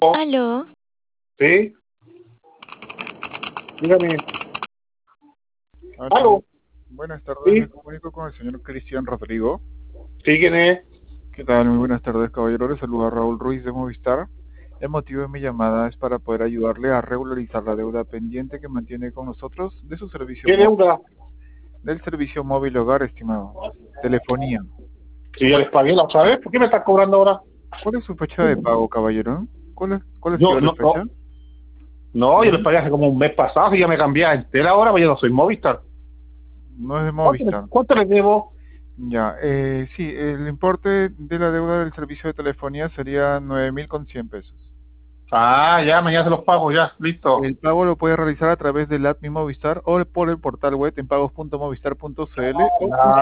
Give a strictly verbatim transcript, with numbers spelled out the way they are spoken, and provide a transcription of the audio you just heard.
Aló. Sí, dígame. Aló. Aló. Buenas tardes, Sí, me comunico con el señor Cristian Rodrigo. sí, ¿quién es? ¿Qué tal? Muy buenas tardes, caballero. Le saluda Raúl Ruiz de Movistar. El motivo de mi llamada es para poder ayudarle a regularizar la deuda pendiente que mantiene con nosotros de su servicio ¿Qué móvil, deuda? del servicio móvil hogar, estimado. Telefonía. Si ya les pagué la otra vez, ¿por qué me estás cobrando ahora? ¿Cuál es su fecha de pago, caballero? ¿Cuál, es, cuál ha Yo, sido la no, no, fecha? no, yo les ¿Sí? pagué hace como un mes pasado y ya me cambié a entera ahora, pues yo no soy Movistar. No es de ¿Cuánto, les- Movistar. cuánto les debo? Ya, eh, sí, el importe de la deuda del servicio de telefonía sería nueve mil con cien pesos. Ah, ya, mañana se los pago, ya, listo. El pago lo puede realizar a través del app Mi Movistar o por el portal web en pagos punto movistar punto cl o Ya,